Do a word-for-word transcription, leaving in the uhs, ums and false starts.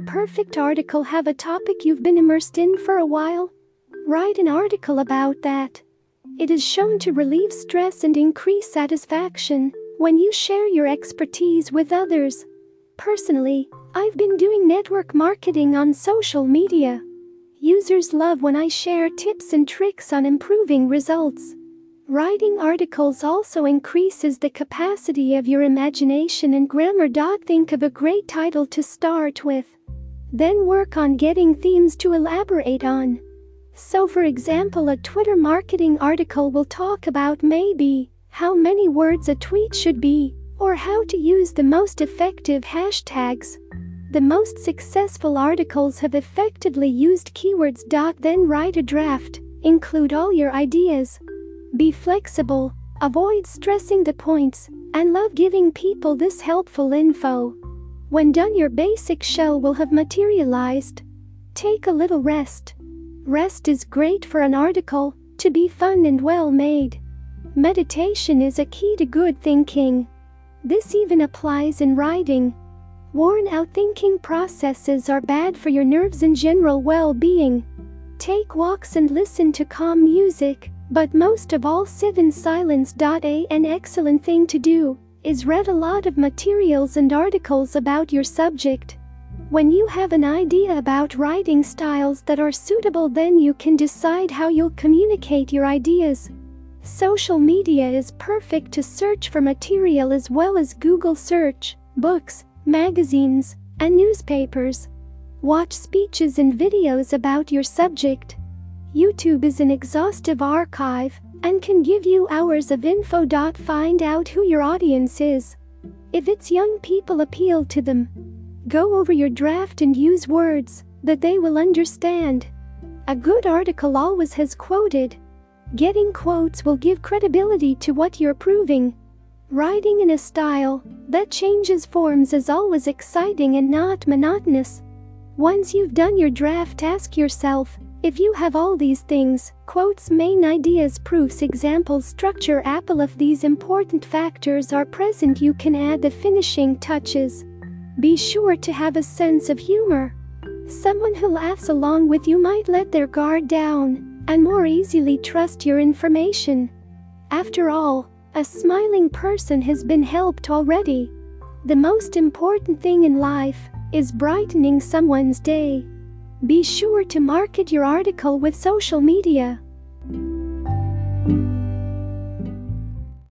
perfect article have a topic you've been immersed in for a while? Write an article about that. It is shown to relieve stress and increase satisfaction when you share your expertise with others. Personally, I've been doing network marketing on social media. Users love when I share tips and tricks on improving results. Writing articles also increases the capacity of your imagination and grammar. Think of a great title to start with. Then work on getting themes to elaborate on. So for example, a Twitter marketing article will talk about maybe how many words a tweet should be, or how to use the most effective hashtags. The most successful articles have effectively used keywords. Then write a draft, include all your ideas. Be flexible, avoid stressing the points, and love giving people this helpful info. When done, your basic shell will have materialized. Take a little rest. Rest is great for an article to be fun and well made. Meditation is a key to good thinking. This even applies in writing. Worn-out thinking processes are bad for your nerves and general well-being. Take walks and listen to calm music, but most of all sit in silence. An excellent thing to do is read a lot of materials and articles about your subject. When you have an idea about writing styles that are suitable, then you can decide how you'll communicate your ideas. Social media is perfect to search for material as well as Google search, books, magazines, and newspapers. Watch speeches and videos about your subject. YouTube is an exhaustive archive and can give you hours of info. Find out who your audience is. If it's young people, appeal to them. Go over your draft and use words that they will understand. A good article always has quoted. Getting quotes will give credibility to what you're proving. Writing in a style that changes forms is always exciting and not monotonous. Once you've done your draft, ask yourself, if you have all these things, quotes, main ideas, proofs, examples, structure, apple, if these important factors are present, you can add the finishing touches. Be sure to have a sense of humor. Someone who laughs along with you might let their guard down and more easily trust your information. After all, a smiling person has been helped already. The most important thing in life is brightening someone's day. Be sure to market your article with social media.